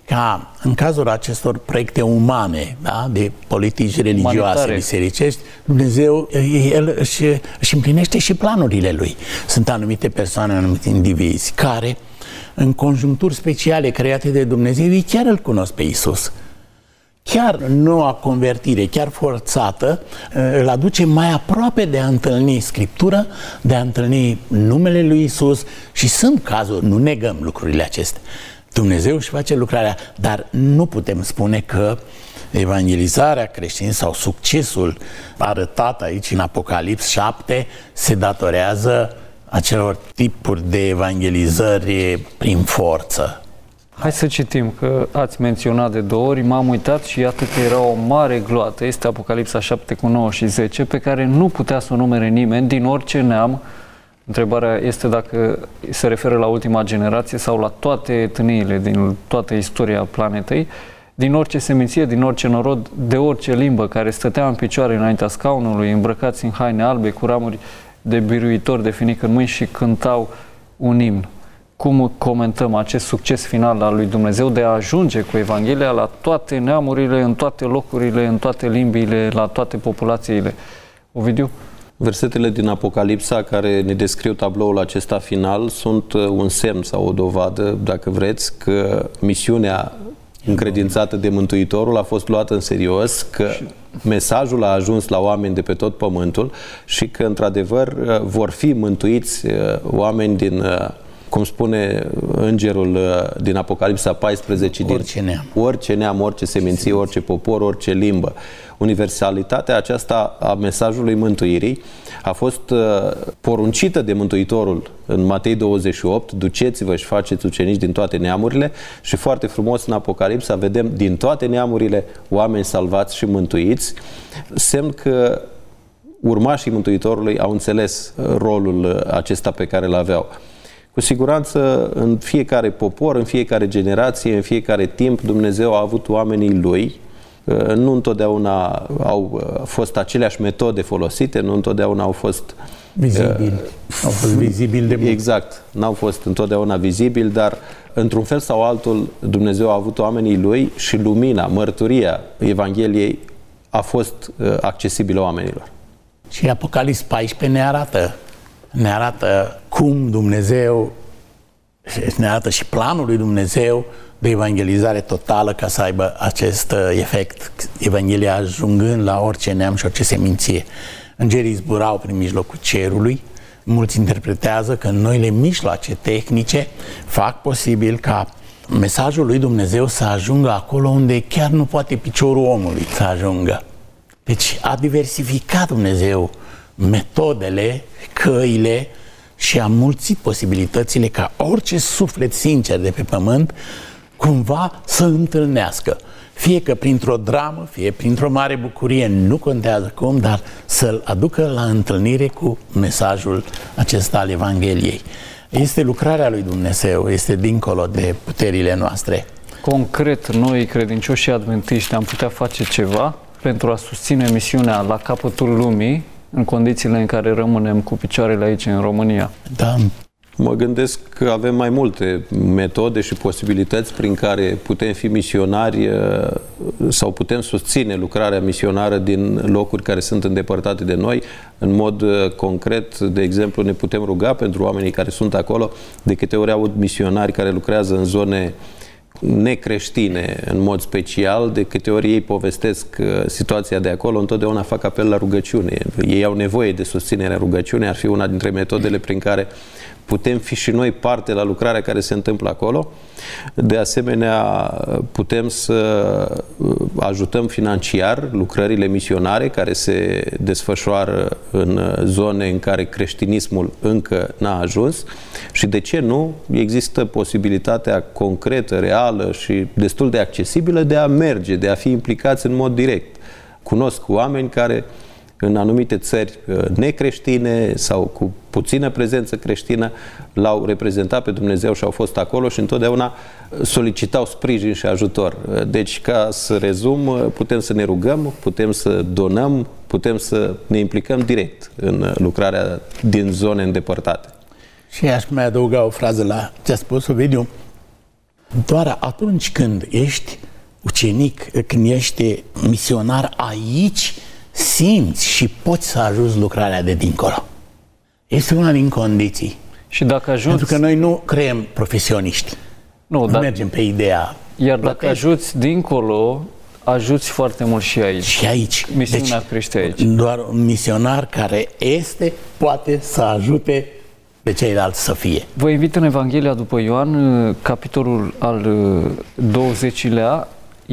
[SPEAKER 3] ca în cazul acestor proiecte umane, da, de politici religioase,
[SPEAKER 2] Umanitare.
[SPEAKER 3] bisericești, Dumnezeu El își, își împlinește și planurile Lui. Sunt anumite persoane, anumite indivizi care, în conjuncturi speciale create de Dumnezeu, ei chiar îl cunosc pe Iisus. Chiar noua convertire, chiar forțată, îl aduce mai aproape de a întâlni Scriptura, de a întâlni numele lui Iisus și sunt cazuri, nu negăm lucrurile acestea. Dumnezeu își face lucrarea, dar nu putem spune că evangelizarea creștină sau succesul arătat aici în Apocalips șapte se datorează acelor tipuri de evangelizări prin forță.
[SPEAKER 2] Hai să citim, că ați menționat de două ori, m-am uitat și iată că era o mare gloată, este Apocalipsa șapte cu nouă și zece, pe care nu putea să o numere nimeni din orice neam. Întrebarea este dacă se referă la ultima generație sau la toate etniile din toată istoria planetei, din orice seminție, din orice norod, de orice limbă, care stătea în picioare înaintea scaunului, îmbrăcați în haine albe, cu ramuri de biruitor de finică în mâini și cântau un imn. Cum comentăm acest succes final al lui Dumnezeu de a ajunge cu Evanghelia la toate neamurile, în toate locurile, în toate limbile, la toate populațiile? Ovidiu?
[SPEAKER 4] Versetele din Apocalipsa care ne descriu tabloul acesta final sunt un semn sau o dovadă, dacă vreți, că misiunea încredințată de Mântuitorul a fost luată în serios, că mesajul a ajuns la oameni de pe tot pământul și că, într-adevăr, vor fi mântuiți oameni din, cum spune îngerul din Apocalipsa paisprezece, din
[SPEAKER 3] orice neam,
[SPEAKER 4] orice, neam, orice seminție, orice popor, orice limbă. Universalitatea aceasta a mesajului mântuirii a fost uh, poruncită de Mântuitorul în Matei douăzeci și opt, duceți-vă și faceți ucenici din toate neamurile, și foarte frumos în Apocalipsa vedem din toate neamurile oameni salvați și mântuiți, semn că urmașii Mântuitorului au înțeles rolul acesta pe care îl aveau. Cu siguranță, în fiecare popor, în fiecare generație, în fiecare timp, Dumnezeu a avut oamenii Lui. Nu întotdeauna au fost aceleași metode folosite, nu întotdeauna au fost
[SPEAKER 3] vizibili. Au fost vizibili de mult.
[SPEAKER 4] Exact. N-au fost întotdeauna vizibili, dar într-un fel sau altul Dumnezeu a avut oamenii Lui și lumina, mărturia Evangheliei a fost accesibilă oamenilor.
[SPEAKER 3] Și Apocalips paisprezece ne arată, ne arată cum Dumnezeu, ne arată și planul lui Dumnezeu de evangelizare totală ca să aibă acest efect, Evanghelia ajungând la orice neam și orice seminție. Îngerii zburau prin mijlocul cerului, mulți interpretează că noile mijloace tehnice fac posibil ca mesajul lui Dumnezeu să ajungă acolo unde chiar nu poate piciorul omului să ajungă. Deci a diversificat Dumnezeu metodele, căile și a mulțit posibilitățile ca orice suflet sincer de pe pământ cumva să întâlnească. Fie că printr-o dramă, fie printr-o mare bucurie, nu contează cum, dar să-l aducă la întâlnire cu mesajul acesta al Evangheliei. Este lucrarea lui Dumnezeu, este dincolo de puterile noastre.
[SPEAKER 2] Concret, noi credincioși adventiști am putea face ceva pentru a susține misiunea la capătul lumii în condițiile în care rămânem cu picioarele aici în România?
[SPEAKER 3] Da.
[SPEAKER 4] Mă gândesc că avem mai multe metode și posibilități prin care putem fi misionari sau putem susține lucrarea misionară din locuri care sunt îndepărtate de noi. În mod concret, de exemplu, ne putem ruga pentru oamenii care sunt acolo. De câte ori aud misionari care lucrează în zone necreștine în mod special, de câte ori ei povestesc situația de acolo, întotdeauna fac apel la rugăciune. Ei au nevoie de susținerea rugăciunii, ar fi una dintre metodele prin care putem fi și noi parte la lucrarea care se întâmplă acolo. De asemenea, putem să ajutăm financiar lucrările misionare care se desfășoară în zone în care creștinismul încă n-a ajuns și, de ce nu, există posibilitatea concretă, reală și destul de accesibilă de a merge, de a fi implicați în mod direct. Cunosc oameni care în anumite țări necreștine sau cu puțină prezență creștină l-au reprezentat pe Dumnezeu și au fost acolo și întotdeauna solicitau sprijin și ajutor. Deci, ca să rezum, putem să ne rugăm, putem să donăm, putem să ne implicăm direct în lucrarea din zone îndepărtate.
[SPEAKER 3] Și aș mai adăuga o frază la ce a spus Ovidiu. Doar atunci când ești ucenic, când ești misionar aici, simți și poți să ajuți lucrarea de dincolo. Este una din condiții.
[SPEAKER 2] Și dacă ajuți...
[SPEAKER 3] Pentru că noi nu creăm profesioniști.
[SPEAKER 2] Nu,
[SPEAKER 3] nu
[SPEAKER 2] dar...
[SPEAKER 3] mergem pe ideea...
[SPEAKER 2] Iar dacă ajuți dincolo, ajuți foarte mult și aici.
[SPEAKER 3] Și aici.
[SPEAKER 2] Misiunea
[SPEAKER 3] deci,
[SPEAKER 2] crește aici.
[SPEAKER 3] Doar un misionar care este, poate să ajute pe ceilalți să fie.
[SPEAKER 2] Vă invit în Evanghelia după Ioan, capitolul al douăzecilea,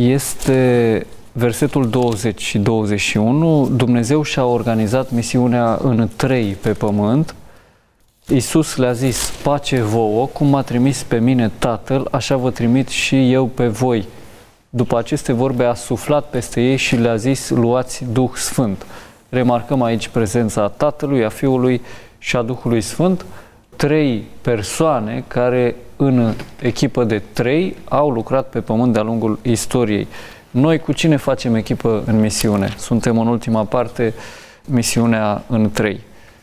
[SPEAKER 2] este versetul douăzeci și douăzeci și unu. Dumnezeu și-a organizat misiunea în trei pe pământ. Iisus le-a zis: pace vouă, cum m-a trimis pe mine Tatăl, așa vă trimit și eu pe voi. După aceste vorbe a suflat peste ei și le-a zis: luați Duh Sfânt. Remarcăm aici prezența Tatălui, a Fiului și a Duhului Sfânt. Trei persoane care în echipă de trei au lucrat pe pământ de-a lungul istoriei. Noi cu cine facem echipă în misiune? Suntem în ultima parte, misiunea în trei.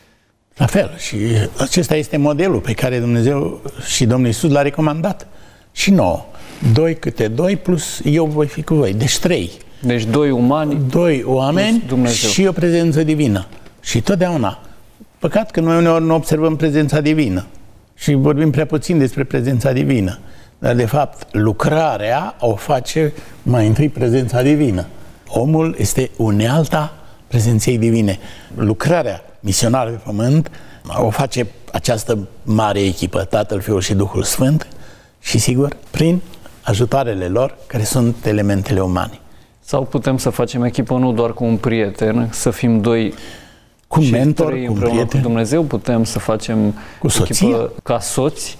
[SPEAKER 3] La fel. Și acesta este modelul pe care Dumnezeu și Domnul Iisus l-a recomandat. Și nouă. Doi câte doi plus eu voi fi cu voi. Deci trei.
[SPEAKER 2] Deci doi umani,
[SPEAKER 3] doi oameni și o prezență divină. Și totdeauna. Păcat că noi uneori nu observăm prezența divină. Și vorbim prea puțin despre prezența divină. Dar, de fapt, lucrarea o face mai întâi prezența divină. Omul este unealta prezenței divine. Lucrarea misionară pe pământ o face această mare echipă, Tatăl, Fiul și Duhul Sfânt și, sigur, prin ajutoarele lor, care sunt elementele umane.
[SPEAKER 2] Sau putem să facem echipă nu doar cu un prieten, să fim doi
[SPEAKER 3] cu un mentor,
[SPEAKER 2] trei
[SPEAKER 3] cu un
[SPEAKER 2] împreună
[SPEAKER 3] prieten.
[SPEAKER 2] cu Dumnezeu, putem să facem
[SPEAKER 3] cu soția,
[SPEAKER 2] echipă ca soți,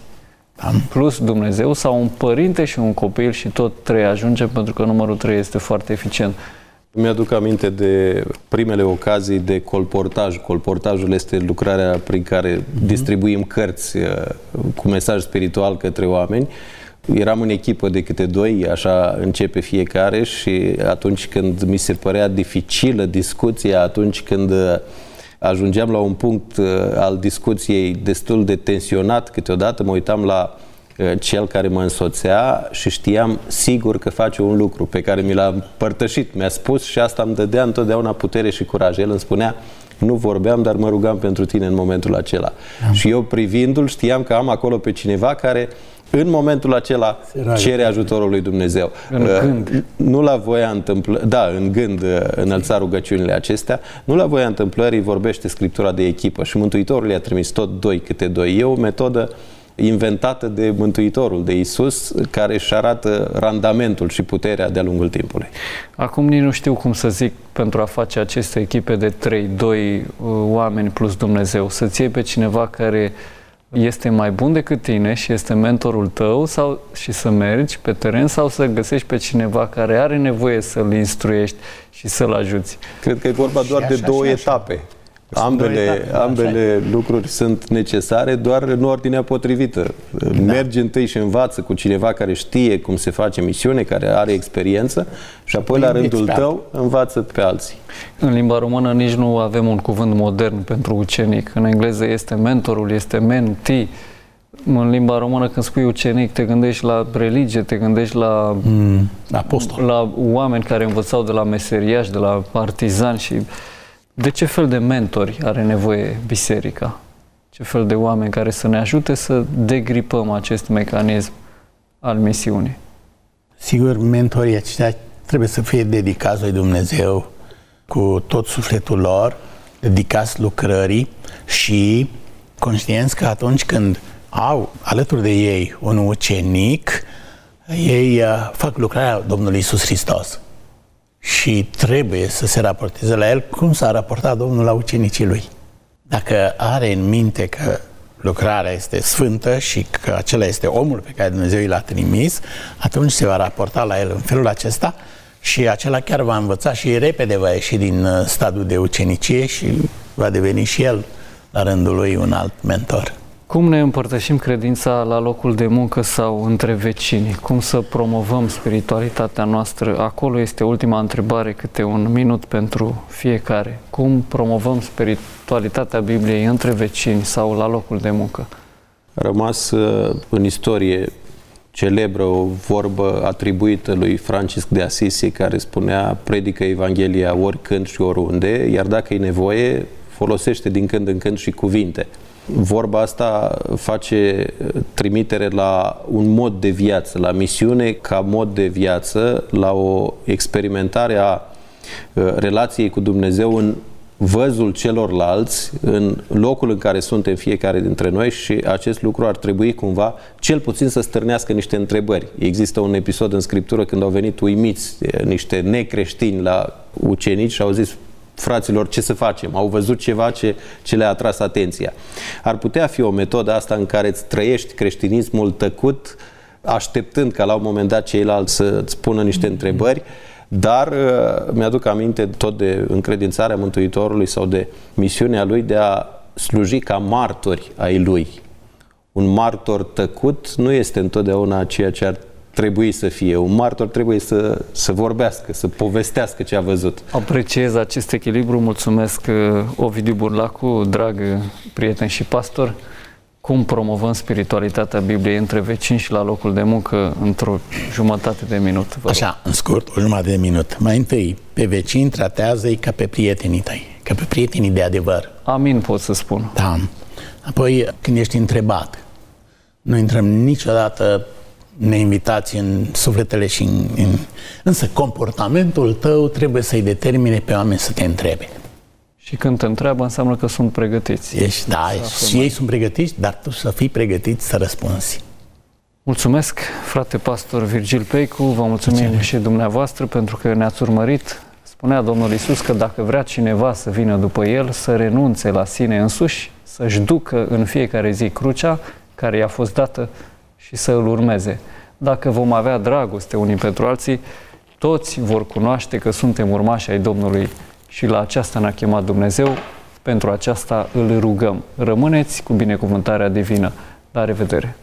[SPEAKER 2] plus Dumnezeu, sau un părinte și un copil și tot trei ajungem, pentru că numărul trei este foarte eficient.
[SPEAKER 4] Mi-aduc aminte de primele ocazii de colportaj. Colportajul este lucrarea prin care uh-huh. distribuim cărți cu mesaj spiritual către oameni. Eram în echipă de câte doi, așa începe fiecare, și atunci când mi se părea dificilă discuția, atunci când ajungeam la un punct al discuției destul de tensionat câteodată, mă uitam la cel care mă însoțea și știam sigur că face un lucru pe care mi l-a împărtășit, mi-a spus, și asta îmi dădea întotdeauna putere și curaj. El îmi spunea: nu vorbeam, dar mă rugam pentru tine în momentul acela. Am. Și eu, privindu-l, știam că am acolo pe cineva care în momentul acela cere ajutorul lui Dumnezeu.
[SPEAKER 2] În gând.
[SPEAKER 4] Nu la voia întâmplării, da, în gând înălța rugăciunile acestea, nu la voia întâmplării vorbește Scriptura de echipă și Mântuitorul i-a trimis tot doi câte doi. E o metodă inventată de Mântuitorul, de Iisus, care își arată randamentul și puterea de-a lungul timpului.
[SPEAKER 2] Acum nici nu știu cum să zic pentru a face aceste echipe de trei, doi oameni plus Dumnezeu. Să-ți iei pe cineva care este mai bun decât tine și este mentorul tău, sau și să mergi pe teren, sau să găsești pe cineva care are nevoie să-l instruiești și să-l ajuți.
[SPEAKER 4] Cred că e vorba doar de două etape. Ambele, ambele lucruri sunt necesare, doar în ordinea potrivită. Da. Mergi întâi și învață cu cineva care știe cum se face misiune, care are experiență, și apoi la rândul tău învață pe alții.
[SPEAKER 2] În limba română nici nu avem un cuvânt modern pentru ucenic. În engleză este mentorul, este mentee. În limba română, când spui ucenic, te gândești la religie, te gândești la,
[SPEAKER 3] mm, apostol.
[SPEAKER 2] La oameni care învățau de la meseriași, de la partizani. Și de ce fel de mentori are nevoie biserica? Ce fel de oameni care să ne ajute să degripăm acest mecanism al misiunii?
[SPEAKER 3] Sigur, mentorii aceștia trebuie să fie dedicați lui Dumnezeu cu tot sufletul lor, dedicați lucrării și conștienți că atunci când au alături de ei un ucenic, ei uh, fac lucrarea Domnului Iisus Hristos și trebuie să se raporteze la el cum s-a raportat Domnul la ucenicii lui. Dacă are în minte că lucrarea este sfântă și că acela este omul pe care Dumnezeu i l-a trimis, atunci se va raporta la el în felul acesta și acela chiar va învăța și repede va ieși din stadiul de ucenicie și va deveni și el la rândul lui un alt mentor.
[SPEAKER 2] Cum ne împărtășim credința la locul de muncă sau între vecini? Cum să promovăm spiritualitatea noastră? Acolo este ultima întrebare, câte un minut pentru fiecare. Cum promovăm spiritualitatea Bibliei între vecini sau la locul de muncă?
[SPEAKER 4] A rămas în istorie celebră o vorbă atribuită lui Francisc de Assisi, care spunea: predică Evanghelia oricând și oriunde, iar dacă e nevoie, folosește din când în când și cuvinte. Vorba asta face trimitere la un mod de viață, la misiune ca mod de viață, la o experimentare a relației cu Dumnezeu în văzul celorlalți, în locul în care suntem fiecare dintre noi, și acest lucru ar trebui cumva cel puțin să stârnească niște întrebări. Există un episod în Scriptură când au venit uimiți niște necreștini la ucenici și au zis: fraților, ce să facem? Au văzut ceva ce, ce le-a atras atenția. Ar putea fi o metodă asta în care îți trăiești creștinismul tăcut, așteptând ca la un moment dat ceilalți să-ți pună niște întrebări, dar mi-aduc aminte tot de încredințarea Mântuitorului sau de misiunea lui de a sluji ca martori ai lui. Un martor tăcut nu este întotdeauna ceea ce ar trebui să fie. Un martor trebuie să, să vorbească, să povestească ce a văzut.
[SPEAKER 2] Apreciez acest echilibru. Mulțumesc, Ovidiu Burlacu, drag prieten și pastor. Cum promovăm spiritualitatea Bibliei între vecini și la locul de muncă într-o jumătate de minut?
[SPEAKER 3] Așa, în scurt, o jumătate de minut. Mai întâi, pe vecini tratează-i ca pe prietenii tăi, ca pe prietenii de adevăr.
[SPEAKER 2] Amin, pot să spun.
[SPEAKER 3] Da. Apoi, când ești întrebat, nu intrăm niciodată neinvitați în sufletele și în, în... Însă comportamentul tău trebuie să-i determine pe oameni să te întrebe.
[SPEAKER 2] Și când te întreabă, înseamnă că sunt pregătiți.
[SPEAKER 3] Ești, da, și ei sunt pregătiți, dar tu să fii pregătit să răspunzi.
[SPEAKER 2] Mulțumesc, frate pastor Virgil Peicu, vă mulțumim Mulțumesc. și dumneavoastră pentru că ne-ați urmărit. Spunea Domnul Iisus că dacă vrea cineva să vină după El, să renunțe la sine însuși, să-și ducă în fiecare zi crucea care i-a fost dată și să îl urmeze. Dacă vom avea dragoste unii pentru alții, toți vor cunoaște că suntem urmași ai Domnului și la aceasta ne-a chemat Dumnezeu, pentru aceasta îl rugăm. Rămâneți cu binecuvântarea divină. La revedere!